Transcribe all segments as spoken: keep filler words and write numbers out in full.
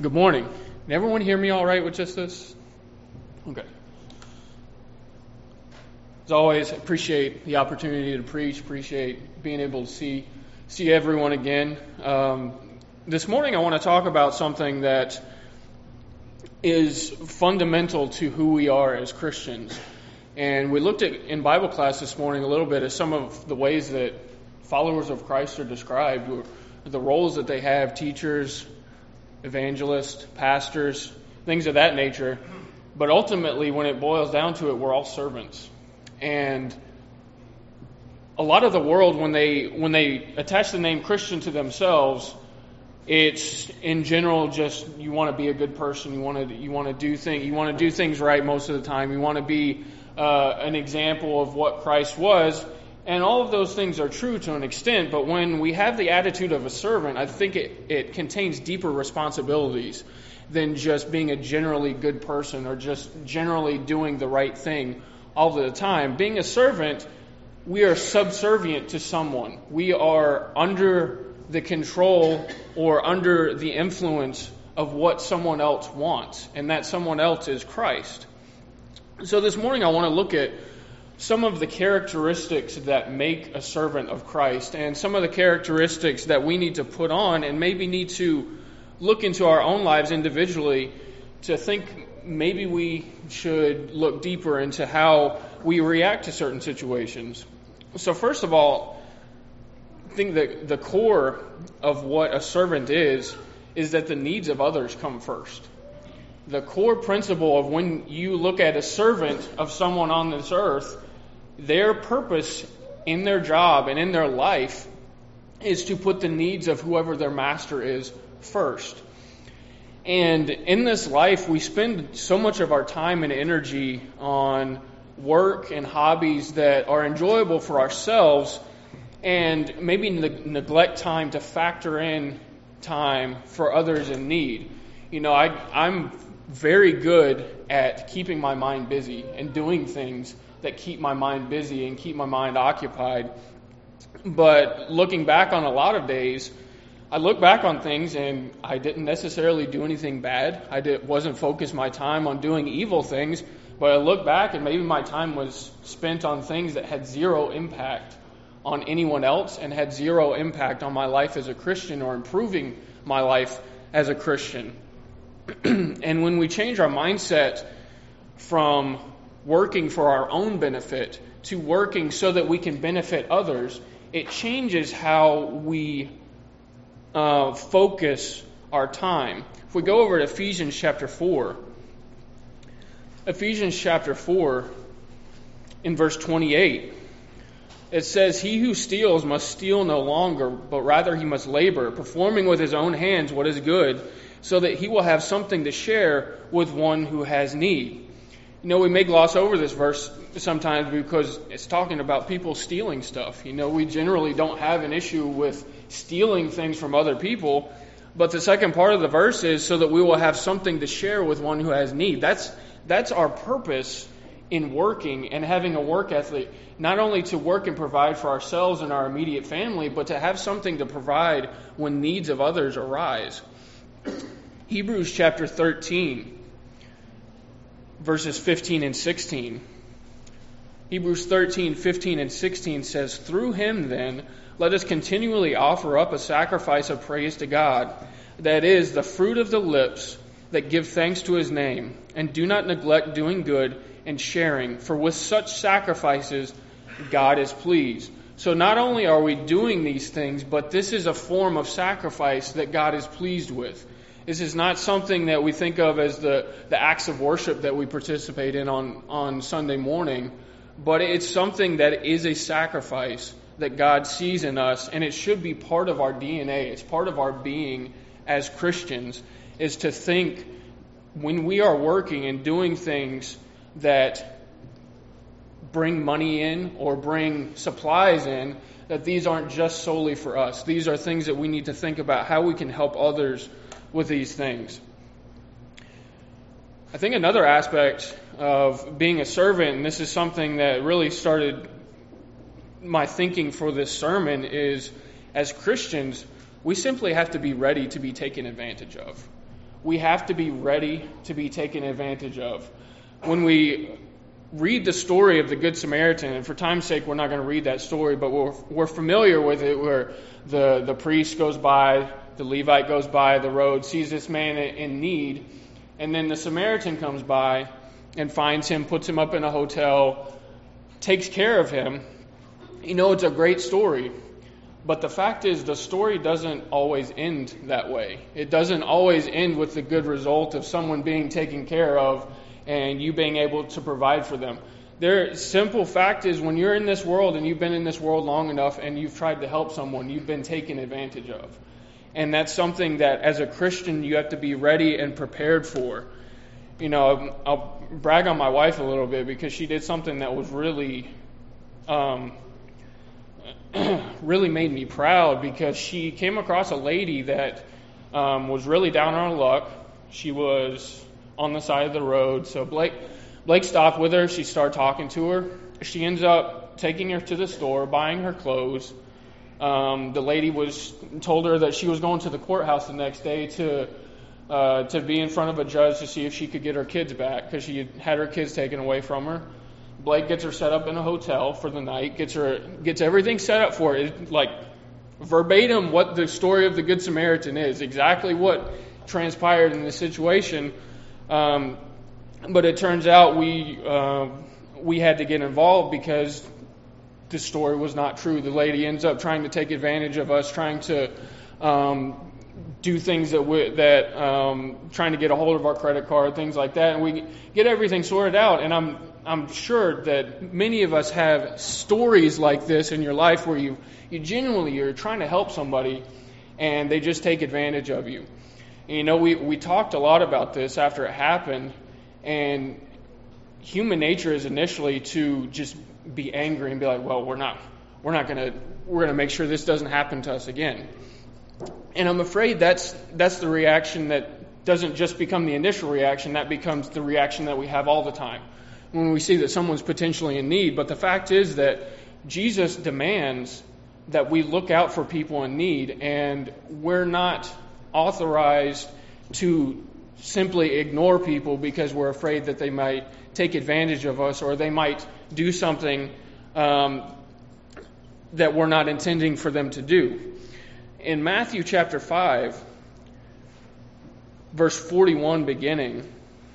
Good morning. Can everyone hear me all right with just this? Okay. As always, I appreciate the opportunity to preach, appreciate being able to see see everyone again. Um, this morning I want to talk about something that is fundamental to who we are as Christians. And we looked at in Bible class this morning a little bit at some of the ways that followers of Christ are described, the roles that they have, teachers, evangelists, pastors, things of that nature. But ultimately, when it boils down to it, we're all servants. And a lot of the world, when they when they attach the name Christian to themselves, it's in general just you want to be a good person, you want to you want to do things you want to do things right most of the time, you want to be uh, an example of what Christ was. And all of those things are true to an extent, but when we have the attitude of a servant, I think it, it contains deeper responsibilities than just being a generally good person or just generally doing the right thing all the time. Being a servant, we are subservient to someone. We are under the control or under the influence of what someone else wants, and that someone else is Christ. So this morning I want to look at some of the characteristics that make a servant of Christ and some of the characteristics that we need to put on and maybe need to look into our own lives individually to think maybe we should look deeper into how we react to certain situations. So first of all, I think that the core of what a servant is, is that the needs of others come first. The core principle of when you look at a servant of someone on this earth, their purpose in their job and in their life is to put the needs of whoever their master is first. And in this life, we spend so much of our time and energy on work and hobbies that are enjoyable for ourselves and maybe ne- neglect time to factor in time for others in need. You know, I, I'm very good at keeping my mind busy and doing things that keep my mind busy and keep my mind occupied. But looking back on a lot of days, I look back on things and I didn't necessarily do anything bad. I did, wasn't focused my time on doing evil things, but I look back and maybe my time was spent on things that had zero impact on anyone else and had zero impact on my life as a Christian or improving my life as a Christian. And when we change our mindset from working for our own benefit to working so that we can benefit others, it changes how we uh, focus our time. If we go over to Ephesians chapter four, Ephesians chapter four, in verse twenty-eight, it says, "He who steals must steal no longer, but rather he must labor, performing with his own hands what is good, so that he will have something to share with one who has need." You know, we may gloss over this verse sometimes because it's talking about people stealing stuff. You know, we generally don't have an issue with stealing things from other people. But the second part of the verse is so that we will have something to share with one who has need. That's that's our purpose in working and having a work ethic, not only to work and provide for ourselves and our immediate family, but to have something to provide when needs of others arise. Hebrews chapter thirteen. Verses fifteen and sixteen. Hebrews thirteen, fifteen and sixteen says, "Through him then, let us continually offer up a sacrifice of praise to God, that is, the fruit of the lips that give thanks to his name, and do not neglect doing good and sharing, for with such sacrifices God is pleased." So not only are we doing these things, but this is a form of sacrifice that God is pleased with. This is not something that we think of as the, the acts of worship that we participate in on, on Sunday morning, but it's something that is a sacrifice that God sees in us, and it should be part of our D N A. It's part of our being as Christians, is to think when we are working and doing things that bring money in or bring supplies in, that these aren't just solely for us. These are things that we need to think about how we can help others with these things. I think another aspect of being a servant, and this is something that really started my thinking for this sermon, is as Christians, we simply have to be ready to be taken advantage of. we have to be ready to be taken advantage of. When we read the story of the Good Samaritan, and for time's sake, we're not going to read that story, but we're, we're familiar with it, where the, the priest goes by, the Levite goes by the road, sees this man in need, and then the Samaritan comes by and finds him, puts him up in a hotel, takes care of him. You know, it's a great story. But the fact is, the story doesn't always end that way. It doesn't always end with the good result of someone being taken care of and you being able to provide for them. The simple fact is, when you're in this world and you've been in this world long enough and you've tried to help someone, you've been taken advantage of. And that's something that, as a Christian, you have to be ready and prepared for. You know, I'll brag on my wife a little bit, because she did something that was really... Um, really made me proud, because she came across a lady that um, was really down on her luck. She was on the side of the road. So Blake Blake stopped with her. She started talking to her. She ends up taking her to the store, buying her clothes. Um, the lady was told her that she was going to the courthouse the next day to uh, to be in front of a judge to see if she could get her kids back, because she had had her kids taken away from her. Blake gets her set up in a hotel for the night, gets her gets everything set up for it, like verbatim what the story of the Good Samaritan is, exactly what transpired in this situation. Um, but it turns out we uh, we had to get involved because the story was not true. The lady ends up trying to take advantage of us, trying to um, do things that we, that um, trying to get a hold of our credit card, things like that, and we get everything sorted out. And I'm I'm sure that many of us have stories like this in your life where you, you genuinely, you're trying to help somebody and they just take advantage of you. And, you know, we, we talked a lot about this after it happened, and human nature is initially to just be angry and be like, well, we're not, we're not going to, we're going to make sure this doesn't happen to us again. And I'm afraid that's, that's the reaction that doesn't just become the initial reaction, that becomes the reaction that we have all the time when we see that someone's potentially in need. But the fact is that Jesus demands that we look out for people in need, and we're not authorized to simply ignore people because we're afraid that they might take advantage of us or they might do something um, that we're not intending for them to do. In Matthew chapter five, verse forty-one beginning,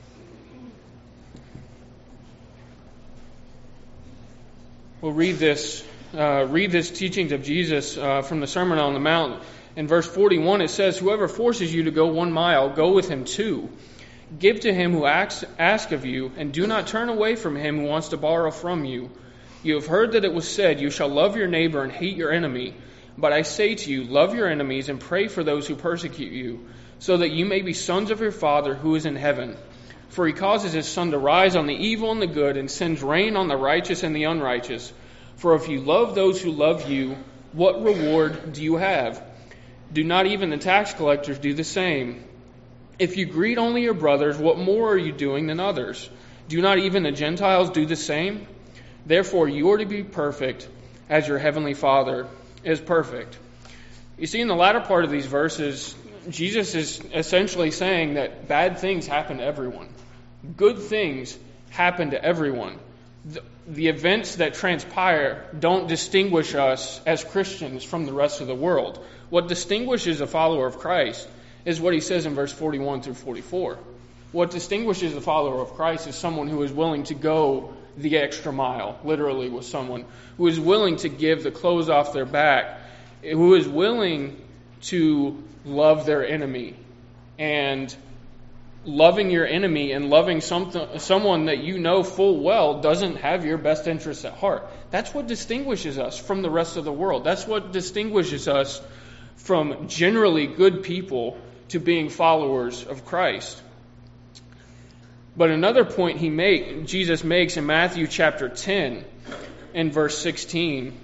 we'll read this, uh, read this teachings of Jesus uh, from the Sermon on the Mount. In verse forty-one, it says, "Whoever forces you to go one mile, go with him two. Give to him who asks, ask of you, and do not turn away from him who wants to borrow from you. You have heard that it was said, 'You shall love your neighbor and hate your enemy.' But I say to you, love your enemies and pray for those who persecute you, so that you may be sons of your Father who is in heaven. For he causes his sun to rise on the evil and the good, and sends rain on the righteous and the unrighteous. For if you love those who love you, what reward do you have? Do not even the tax collectors do the same? If you greet only your brothers, what more are you doing than others? Do not even the Gentiles do the same? Therefore you are to be perfect, as your heavenly Father is perfect." You see, in the latter part of these verses, Jesus is essentially saying that bad things happen to everyone. Good things happen to everyone. The, the events that transpire don't distinguish us as Christians from the rest of the world. What distinguishes a follower of Christ is what he says in verse forty-one through forty-four. What distinguishes a follower of Christ is someone who is willing to go the extra mile, literally with someone, who is willing to give the clothes off their back, who is willing to love their enemy. And loving your enemy and loving something, someone that you know full well doesn't have your best interests at heart. That's what distinguishes us from the rest of the world. That's what distinguishes us from generally good people to being followers of Christ. But another point he make, Jesus makes in Matthew chapter ten and verse sixteen,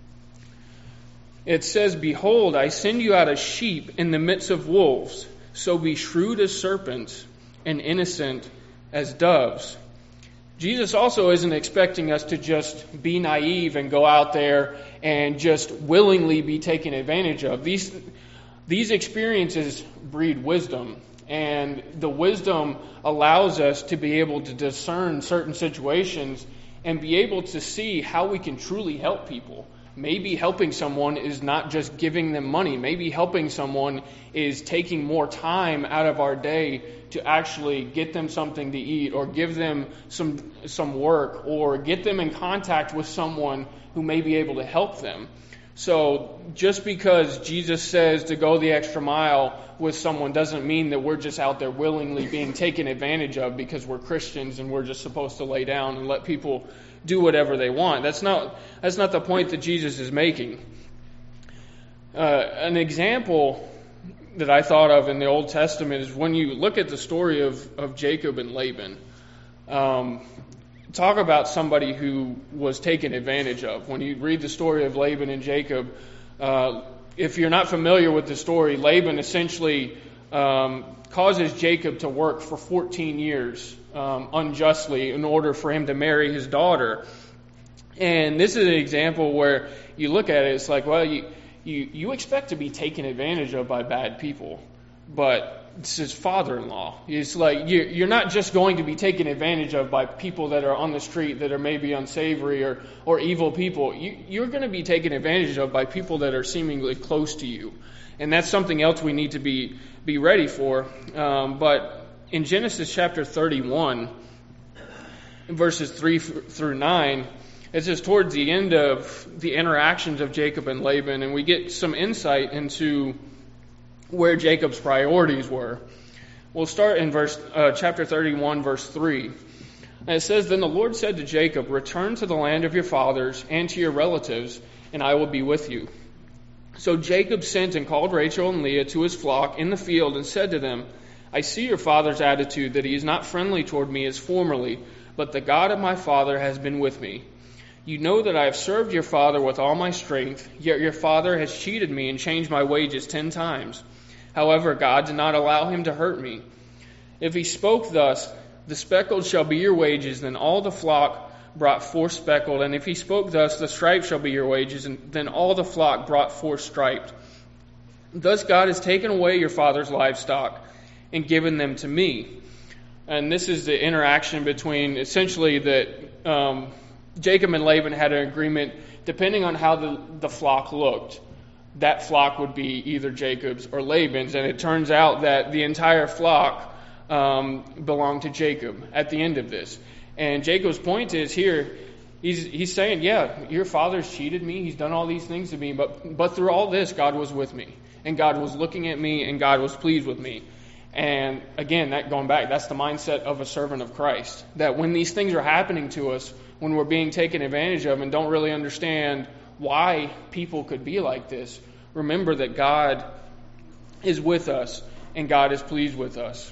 it says, "Behold, I send you out as sheep in the midst of wolves, so be shrewd as serpents and innocent as doves." Jesus also isn't expecting us to just be naive and go out there and just willingly be taken advantage of. These, these experiences breed wisdom. And the wisdom allows us to be able to discern certain situations and be able to see how we can truly help people. Maybe helping someone is not just giving them money. Maybe helping someone is taking more time out of our day to actually get them something to eat, or give them some some work, or get them in contact with someone who may be able to help them. So just because Jesus says to go the extra mile with someone doesn't mean that we're just out there willingly being taken advantage of because we're Christians and we're just supposed to lay down and let people do whatever they want. That's not that's not the point that Jesus is making. Uh, an example that I thought of in the Old Testament is when you look at the story of, of Jacob and Laban. Um, talk about somebody who was taken advantage of. When you read the story of Laban and Jacob, uh, if you're not familiar with the story, Laban essentially um, causes Jacob to work for fourteen years um, unjustly in order for him to marry his daughter. And this is an example where you look at it, it's like, well, you you, you expect to be taken advantage of by bad people, but it's his father-in-law. It's like you, you're not just going to be taken advantage of by people that are on the street that are maybe unsavory or, or evil people. You, you're going to be taken advantage of by people that are seemingly close to you. And that's something else we need to be, be ready for. Um, but in Genesis chapter thirty-one, verses three through nine, it says towards the end of the interactions of Jacob and Laban, and we get some insight into where Jacob's priorities were. We'll start in verse uh, chapter thirty-one, verse three. And it says, "Then the Lord said to Jacob, 'Return to the land of your fathers and to your relatives, and I will be with you.' So Jacob sent and called Rachel and Leah to his flock in the field and said to them, 'I see your father's attitude, that he is not friendly toward me as formerly, but the God of my father has been with me. You know that I have served your father with all my strength, yet your father has cheated me and changed my wages ten times. However, God did not allow him to hurt me. If he spoke thus, the speckled shall be your wages, then all the flock brought forth speckled. And if he spoke thus, the striped shall be your wages, and then all the flock brought forth striped. Thus God has taken away your father's livestock and given them to me.'" And this is the interaction between essentially that um, Jacob and Laban had an agreement, depending on how the, the flock looked, that flock would be either Jacob's or Laban's. And it turns out that the entire flock um, belonged to Jacob at the end of this. And Jacob's point is here, he's he's saying, yeah, your father's cheated me, he's done all these things to me, but but through all this, God was with me. And God was looking at me, and God was pleased with me. And again, that going back, that's the mindset of a servant of Christ. That when these things are happening to us, when we're being taken advantage of and don't really understand why people could be like this, remember that God is with us and God is pleased with us.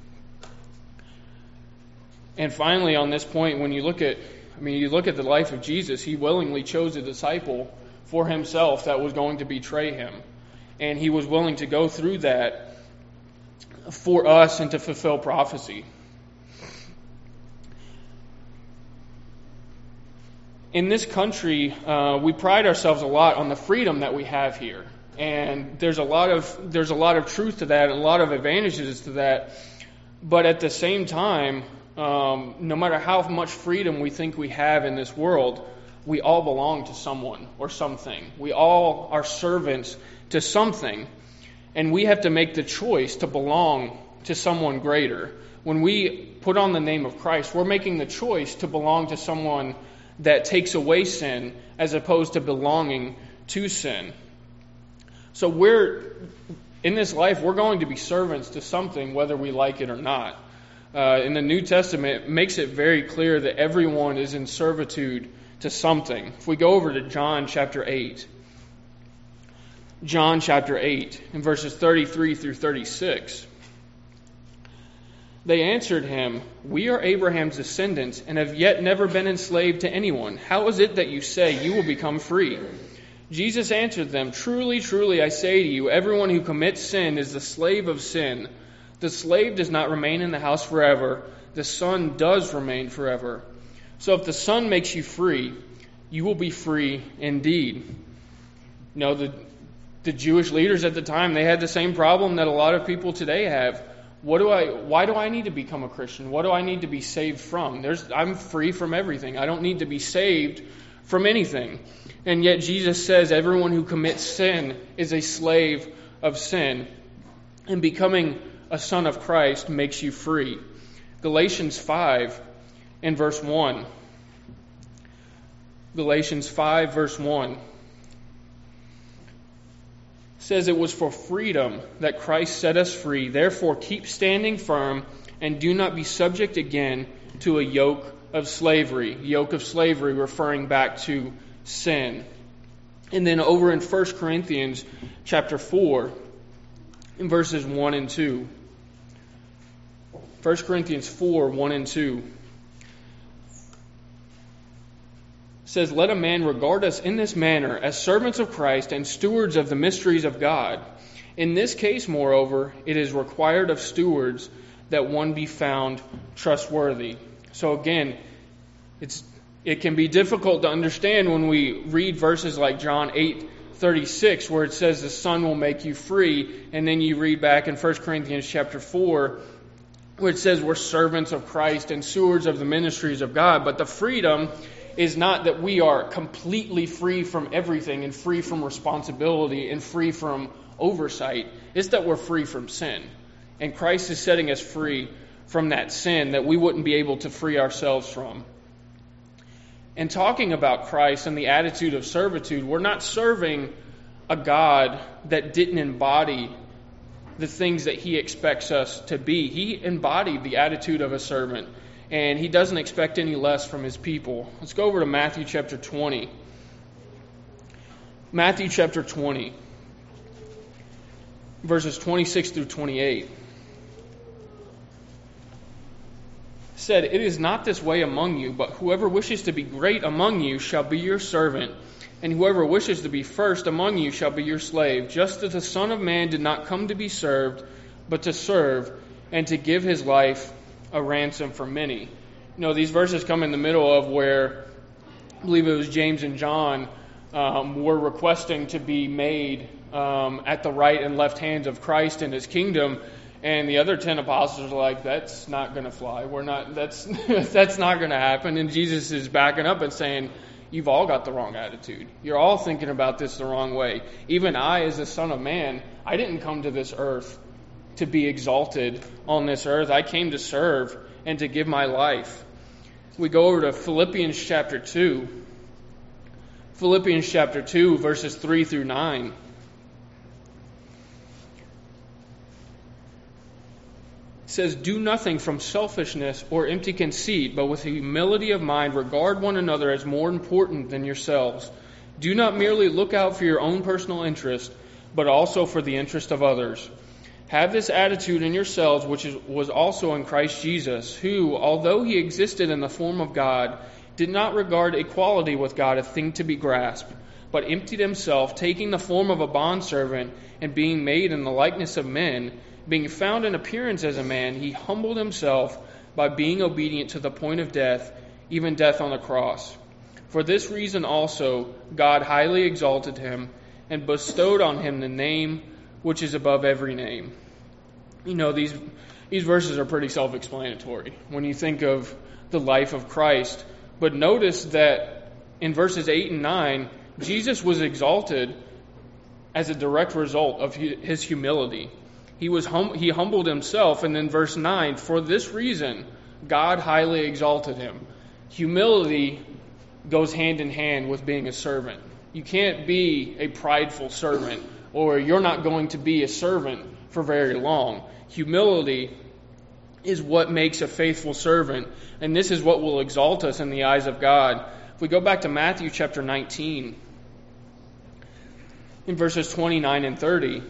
And finally, on this point, when you look at, I mean, you look at the life of Jesus, he willingly chose a disciple for himself that was going to betray him. And he was willing to go through that for us and to fulfill prophecy. In this country, uh, we pride ourselves a lot on the freedom that we have here. And there's a lot of there's a lot of truth to that and a lot of advantages to that. But at the same time, um, no matter how much freedom we think we have in this world, we all belong to someone or something. We all are servants to something. And we have to make the choice to belong to someone greater. When we put on the name of Christ, we're making the choice to belong to someone that takes away sin as opposed to belonging to sin. So we're, in this life, we're going to be servants to something whether we like it or not. Uh, in the New Testament, it makes it very clear that everyone is in servitude to something. If we go over to John chapter eight, John chapter eight, in verses thirty-three through thirty-six. They answered him, "We are Abraham's descendants and have yet never been enslaved to anyone. How is it that you say you will become free?" Jesus answered them, "Truly, truly, I say to you, everyone who commits sin is the slave of sin. The slave does not remain in the house forever. The Son does remain forever. So if the Son makes you free, you will be free indeed." You know, the, the Jewish leaders at the time, they had the same problem that a lot of people today have. What do I? Why do I need to become a Christian? What do I need to be saved from? There's, I'm free from everything. I don't need to be saved from anything. And yet Jesus says everyone who commits sin is a slave of sin. And becoming a son of Christ makes you free. Galatians five and verse one. Galatians five verse one. Says it was for freedom that Christ set us free. Therefore keep standing firm and do not be subject again to a yoke of slavery. Yoke of slavery referring back to sin. And then over in First Corinthians chapter four, in verses one and two. First Corinthians four, one and two. Says, let a man regard us in this manner as servants of Christ and stewards of the mysteries of God. In this case, moreover, it is required of stewards that one be found trustworthy. So again, it's it can be difficult to understand when we read verses like John eight thirty-six, where it says the Son will make you free, and then you read back in First Corinthians chapter four, where it says we're servants of Christ and stewards of the ministries of God. But the freedom is not that we are completely free from everything and free from responsibility and free from oversight. It's that we're free from sin. And Christ is setting us free from that sin that we wouldn't be able to free ourselves from. And talking about Christ and the attitude of servitude, we're not serving a God that didn't embody the things that He expects us to be. He embodied the attitude of a servant. And He doesn't expect any less from His people. Let's go over to Matthew chapter twenty. Matthew chapter twenty, verses twenty-six through twenty-eight. Said, it is not this way among you, but whoever wishes to be great among you shall be your servant, and whoever wishes to be first among you shall be your slave, just as the Son of Man did not come to be served, but to serve, and to give His life a ransom for many. You know, these verses come in the middle of where I believe it was James and John um, were requesting to be made um, at the right and left hands of Christ in His kingdom, and the other ten apostles are like, "That's not going to fly. We're not. That's that's not going to happen." And Jesus is backing up and saying, "You've all got the wrong attitude. You're all thinking about this the wrong way. Even I, as the Son of Man, I didn't come to this earth to be exalted on this earth. I came to serve and to give my life." We go over to Philippians chapter two. Philippians chapter two, verses three through nine. It says, do nothing from selfishness or empty conceit, but with humility of mind regard one another as more important than yourselves. Do not merely look out for your own personal interest, but also for the interest of others. Have this attitude in yourselves, which is, was also in Christ Jesus, who, although He existed in the form of God, did not regard equality with God a thing to be grasped, but emptied Himself, taking the form of a bondservant, and being made in the likeness of men, being found in appearance as a man, He humbled Himself by being obedient to the point of death, even death on the cross. For this reason also God highly exalted Him, and bestowed on Him the name which is above every name. You know, these these verses are pretty self-explanatory when you think of the life of Christ. But notice that in verses eight and nine, Jesus was exalted as a direct result of His humility. He was hum- he humbled Himself, and then verse nine, for this reason God highly exalted Him. Humility goes hand in hand with being a servant. You can't be a prideful servant, or you're not going to be a servant for very long. Humility is what makes a faithful servant, and this is what will exalt us in the eyes of God. If we go back to Matthew chapter nineteen, in verses twenty-nine and thirty,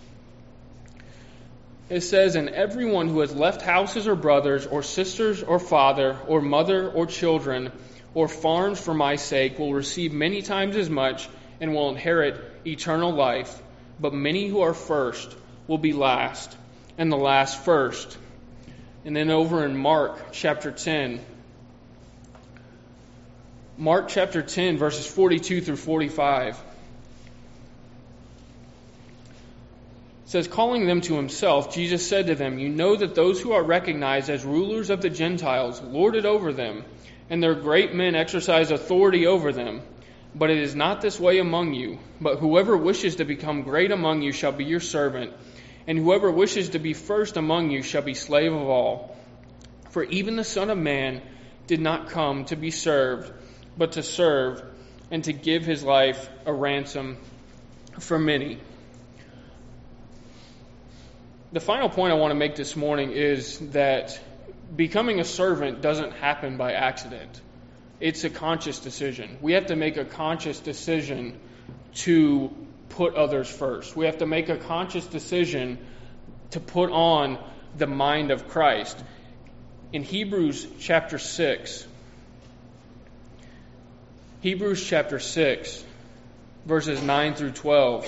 it says, and everyone who has left houses or brothers or sisters or father or mother or children or farms for my sake will receive many times as much and will inherit eternal life. But many who are first will be last, and the last first. And then over in Mark chapter ten, Mark chapter ten, verses forty-two through forty-five. It says, calling them to himself, Jesus said to them, "You know that those who are recognized as rulers of the Gentiles lord it over them, and their great men exercise authority over them. But it is not this way among you. But whoever wishes to become great among you shall be your servant, and whoever wishes to be first among you shall be slave of all. For even the Son of Man did not come to be served, but to serve, and to give his life a ransom for many." The final point I want to make this morning is that becoming a servant doesn't happen by accident. It's a conscious decision. We have to make a conscious decision to put others first. We have to make a conscious decision to put on the mind of Christ. In Hebrews chapter six, Hebrews chapter six, verses nine through twelve,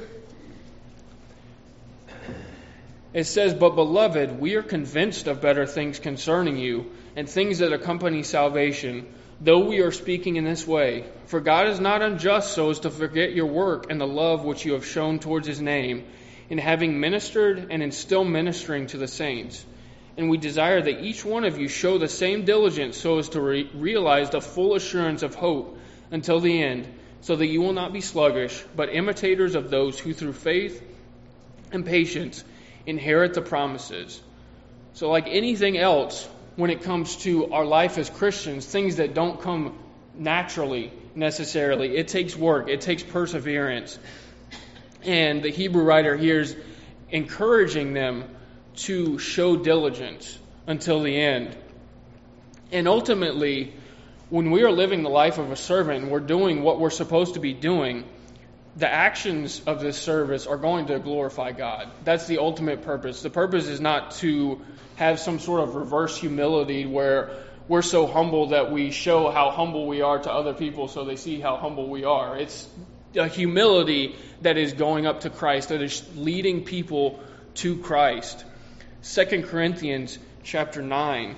it says, "But beloved, we are convinced of better things concerning you, and things that accompany salvation, though we are speaking in this way. For God is not unjust so as to forget your work and the love which you have shown towards his name, in having ministered and in still ministering to the saints. And we desire that each one of you show the same diligence so as to re- realize the full assurance of hope until the end, so that you will not be sluggish, but imitators of those who through faith and patience inherit the promises." So like anything else, when it comes to our life as Christians, things that don't come naturally necessarily, it takes work, it takes perseverance. And the Hebrew writer here is encouraging them to show diligence until the end. And ultimately, when we are living the life of a servant and we're doing what we're supposed to be doing, the actions of this service are going to glorify God. That's the ultimate purpose. The purpose is not to have some sort of reverse humility where we're so humble that we show how humble we are to other people so they see how humble we are. It's a humility that is going up to Christ, that is leading people to Christ. Second Corinthians chapter nine,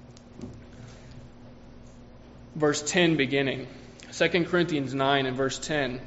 verse ten beginning. Second Corinthians nine and verse ten.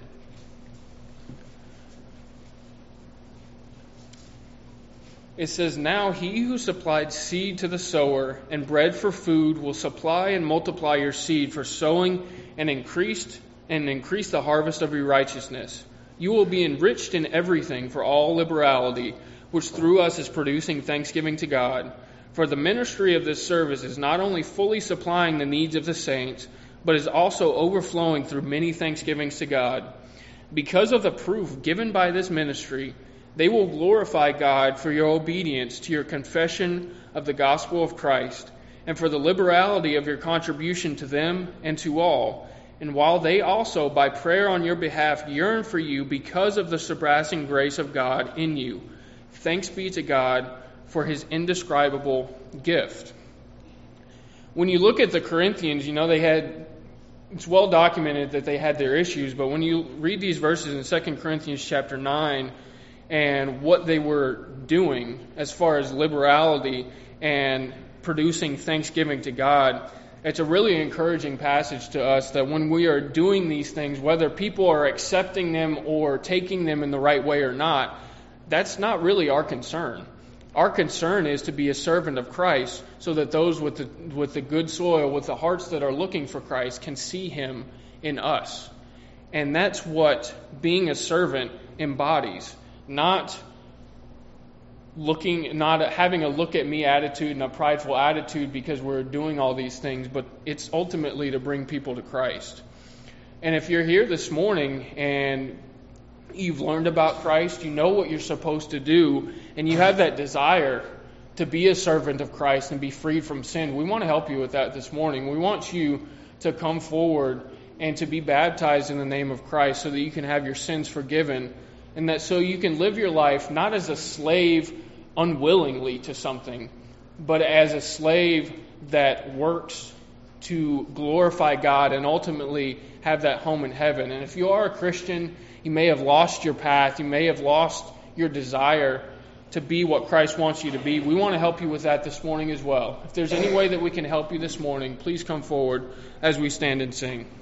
It says, "Now he who supplied seed to the sower and bread for food will supply and multiply your seed for sowing and increased and increase the harvest of your righteousness. You will be enriched in everything for all liberality, which through us is producing thanksgiving to God. For the ministry of this service is not only fully supplying the needs of the saints, but is also overflowing through many thanksgivings to God. Because of the proof given by this ministry, they will glorify God for your obedience to your confession of the gospel of Christ, and for the liberality of your contribution to them and to all. And while they also, by prayer on your behalf, yearn for you because of the surpassing grace of God in you. Thanks be to God for his indescribable gift." When you look at the Corinthians, you know, they had, it's well documented that they had their issues, but when you read these verses in Second Corinthians chapter nine, and what they were doing as far as liberality and producing thanksgiving to God, it's a really encouraging passage to us that when we are doing these things, whether people are accepting them or taking them in the right way or not, that's not really our concern. Our concern is to be a servant of Christ so that those with the, with the good soil, with the hearts that are looking for Christ, can see him in us. And that's what being a servant embodies. Not looking, not having a look at me attitude and a prideful attitude because we're doing all these things, but it's ultimately to bring people to Christ. And if you're here this morning and you've learned about Christ, you know what you're supposed to do, and you have that desire to be a servant of Christ and be freed from sin, we want to help you with that this morning. We want you to come forward and to be baptized in the name of Christ so that you can have your sins forgiven, and that so you can live your life not as a slave unwillingly to something, but as a slave that works to glorify God and ultimately have that home in heaven. And if you are a Christian, you may have lost your path, you may have lost your desire to be what Christ wants you to be. We want to help you with that this morning as well. If there's any way that we can help you this morning, please come forward as we stand and sing.